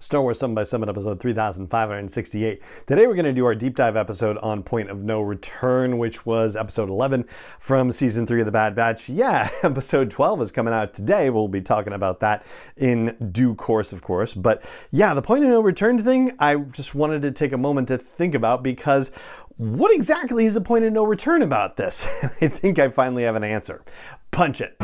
Star Wars 7 by 7 episode 3568. Today we're going to do our deep dive episode on Point of No Return, which was episode 11 from season 3 of The Bad Batch. Yeah, episode 12 is coming out today. We'll be talking about that in due course, of course. But yeah, the Point of No Return thing, I just wanted to take a moment to think about, because what exactly is a point of no return about this? I think I finally have an answer. Punch it.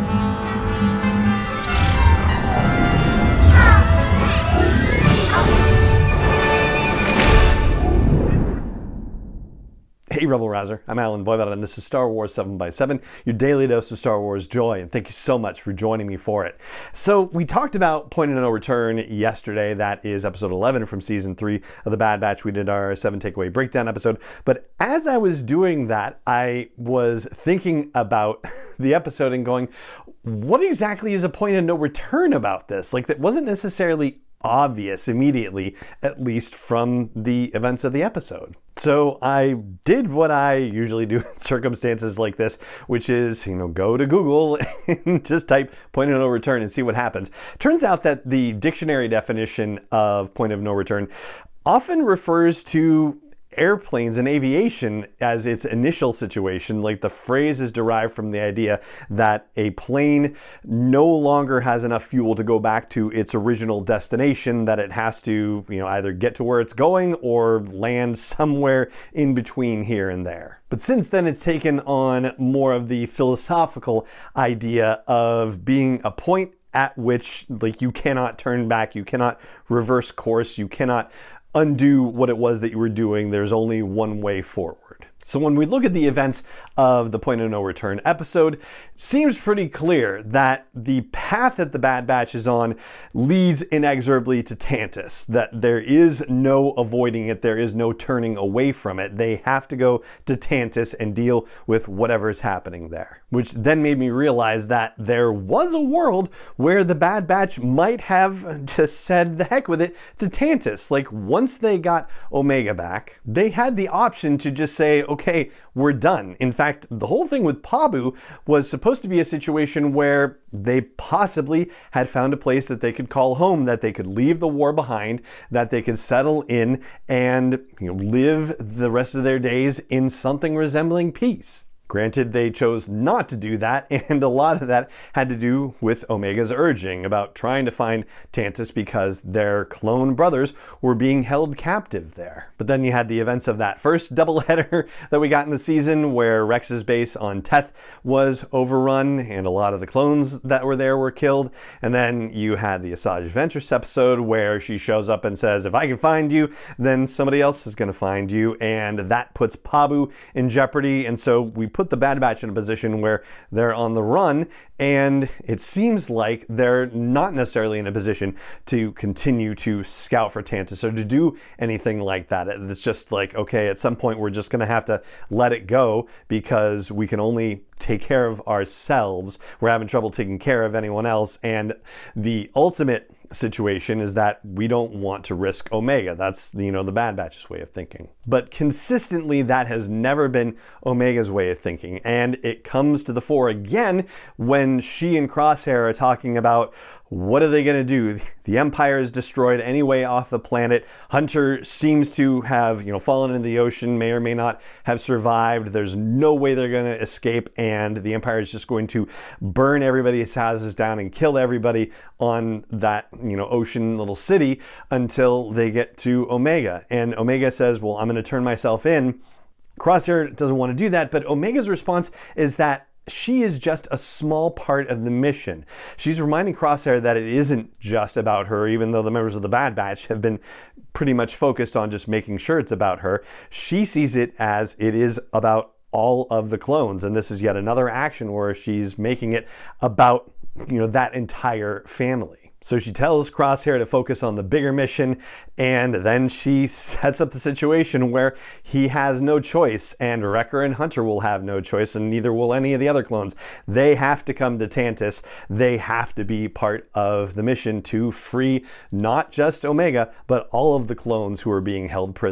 Hey Rebel Rouser, I'm Alan Voivod, and this is Star Wars 7 by 7, your daily dose of Star Wars joy, and thank you so much for joining me for it. So we talked about Point of No Return yesterday. That is episode 11 from season 3 of The Bad Batch. We did our 7 takeaway breakdown episode, but as I was doing that, I was thinking about the episode and going, what exactly is a point of no return about this? Like, that wasn't necessarily obvious immediately, at least from the events of the episode. So I did what I usually do in circumstances like this, which is, go to Google and just type point of no return and see what happens. Turns out that the dictionary definition of point of no return often refers to airplanes and aviation as its initial situation. Like, the phrase is derived from the idea that a plane no longer has enough fuel to go back to its original destination, that it has to, either get to where it's going or land somewhere in between here and there. But since then, it's taken on more of the philosophical idea of being a point at which, like, you cannot turn back, you cannot reverse course, you cannot undo what it was that you were doing. There's only one way forward. So when we look at the events of the Point of No Return episode, it seems pretty clear that the path that the Bad Batch is on leads inexorably to Tantiss, that there is no avoiding it, there is no turning away from it. They have to go to Tantiss and deal with whatever is happening there. Which then made me realize that there was a world where the Bad Batch might have just said the heck with it to Tantiss. Like, once they got Omega back, they had the option to just say, okay, we're done. In fact, the whole thing with Pabu was supposed to be a situation where they possibly had found a place that they could call home, that they could leave the war behind, that they could settle in and live the rest of their days in something resembling peace. Granted, they chose not to do that, and a lot of that had to do with Omega's urging about trying to find Tantiss because their clone brothers were being held captive there. But then you had the events of that first doubleheader that we got in the season, where Rex's base on Teth was overrun and a lot of the clones that were there were killed. And then you had the Asajj Ventress episode where she shows up and says, if I can find you, then somebody else is going to find you, and that puts Pabu in jeopardy. And so we put the Bad Batch in a position where they're on the run, and it seems like they're not necessarily in a position to continue to scout for Tantiss or to do anything like that. It's just like, okay, at some point we're just going to have to let it go because we can only take care of ourselves. We're having trouble taking care of anyone else, and the ultimate situation is that we don't want to risk Omega. That's, the Bad Batch's way of thinking. But consistently, that has never been Omega's way of thinking, and it comes to the fore again when she and Crosshair are talking about, what are they going to do? The Empire is destroyed anyway off the planet. Hunter seems to have, fallen into the ocean, may or may not have survived. There's no way they're going to escape, and the Empire is just going to burn everybody's houses down and kill everybody on that, ocean little city until they get to Omega. And Omega says, well, I'm going to turn myself in. Crosshair doesn't want to do that, but Omega's response is that she is just a small part of the mission. She's reminding Crosshair that it isn't just about her, even though the members of the Bad Batch have been pretty much focused on just making sure it's about her. She sees it as it is about all of the clones, and this is yet another action where she's making it about, that entire family. So she tells Crosshair to focus on the bigger mission, and then she sets up the situation where he has no choice, and Wrecker and Hunter will have no choice, and neither will any of the other clones. They have to come to Tantiss. They have to be part of the mission to free not just Omega, but all of the clones who are being held prisoner.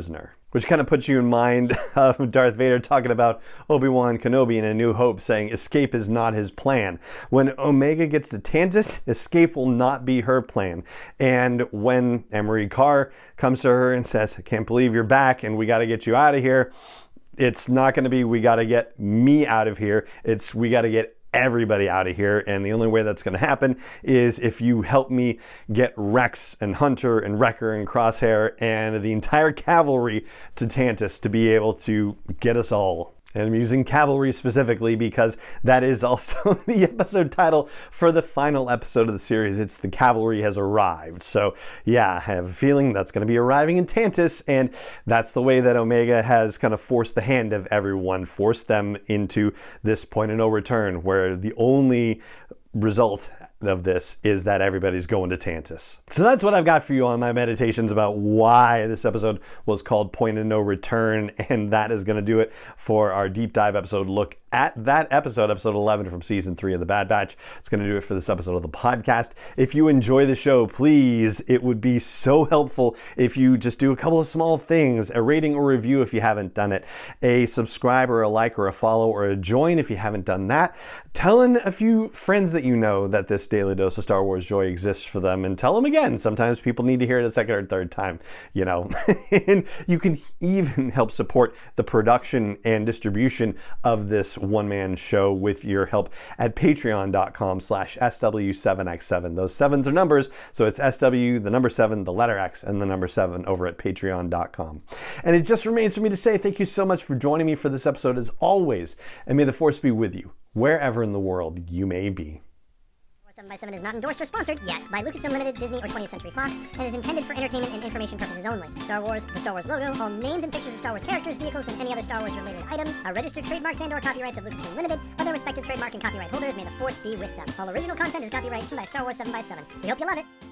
which kind of puts you in mind of Darth Vader talking about Obi-Wan Kenobi in A New Hope, saying escape is not his plan. When Omega gets to Tantus, escape will not be her plan. And when Emery Carr comes to her and says, I can't believe you're back and we got to get you out of here, it's not going to be, we got to get me out of here. It's, we got to get everybody out of here, and the only way that's going to happen is if you help me get Rex and Hunter and Wrecker and Crosshair and the entire cavalry to Tantus to be able to get us all. And I'm using cavalry specifically because that is also the episode title for the final episode of the series. It's The Cavalry Has Arrived. So yeah, I have a feeling that's going to be arriving in Tantus, and that's the way that Omega has kind of forced the hand of everyone, forced them into this point of no return, where the only result of this is that everybody's going to Tantus. So that's what I've got for you on my meditations about why this episode was called Point of No Return, and that is going to do it for our deep dive episode look at that episode 11 from season 3 of The Bad Batch. It's going to do it for this episode of the podcast. If you enjoy the show, please, it would be so helpful if you just do a couple of small things: a rating or review if you haven't done it, a subscribe or a like or a follow or a join if you haven't done that, telling a few friends that you know that this Daily Dose of Star Wars Joy exists for them, and tell them again. Sometimes people need to hear it a second or third time, you know. And you can even help support the production and distribution of this one-man show with your help at patreon.com/SW7X7. Those sevens are numbers, so it's SW, the number 7, the letter X, and the number 7 over at patreon.com. And it just remains for me to say thank you so much for joining me for this episode as always, and may the Force be with you wherever in the world you may be. 7x7 is not endorsed or sponsored yet by Lucasfilm Limited, Disney, or 20th Century Fox, and is intended for entertainment and information purposes only. Star Wars, the Star Wars logo, all names and pictures of Star Wars characters, vehicles, and any other Star Wars related items are registered trademarks and/or copyrights of Lucasfilm Limited, or their respective trademark and copyright holders. May the Force be with them. All original content is copyrighted by Star Wars 7x7. We hope you love it.